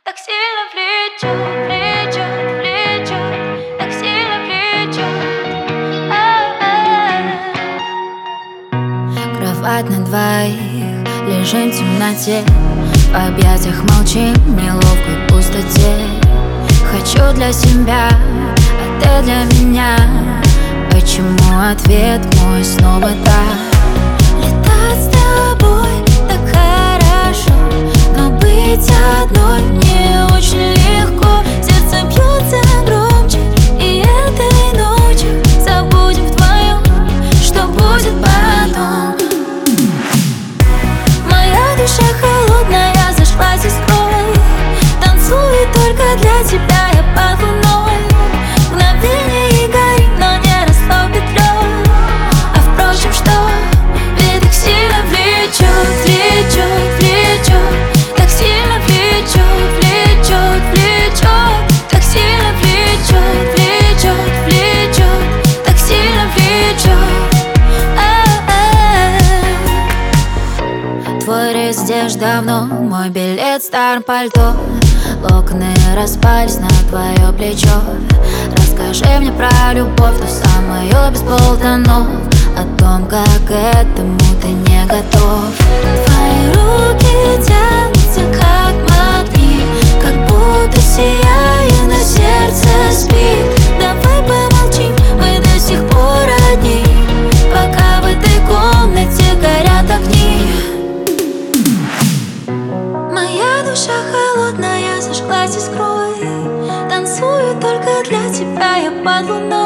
Так сильно влечет, влечет, влечет, так сильно влечет. Кровать на двоих, лежим в темноте, в объятиях молчим, в неловкой пустоте. Хочу для себя, а ты для меня. Почему ответ мой снова так? Летать с тобой так хорошо, но быть одной мне очень легко. Сердце бьется громче, и этой ночью забудем вдвоем, что будет потом. Моя душа холодная, зашлась искрой, танцую только для тебя я под луной. Мгновение и горим, но не растопит лед. А впрочем, что? Ведь так сильно влечет, влечет, влечет, так сильно влечет, влечет, влечет, так сильно влечет, влечет, влечет, так сильно влечет. Твой рейс здесь давно, мой билет в старом пальто. Локоны распались на твое плечо. Расскажи мне про любовь, ту самую без полтонов, о том, как к этому ты не готов. Твои руки тянутся, как магнит, как будто сияя, на сердце спит. Давай помолчим, мы до сих пор одни, пока в этой комнате горят огни. Моя душа холодная, зажглась искрой, танцую только для тебя я под луной.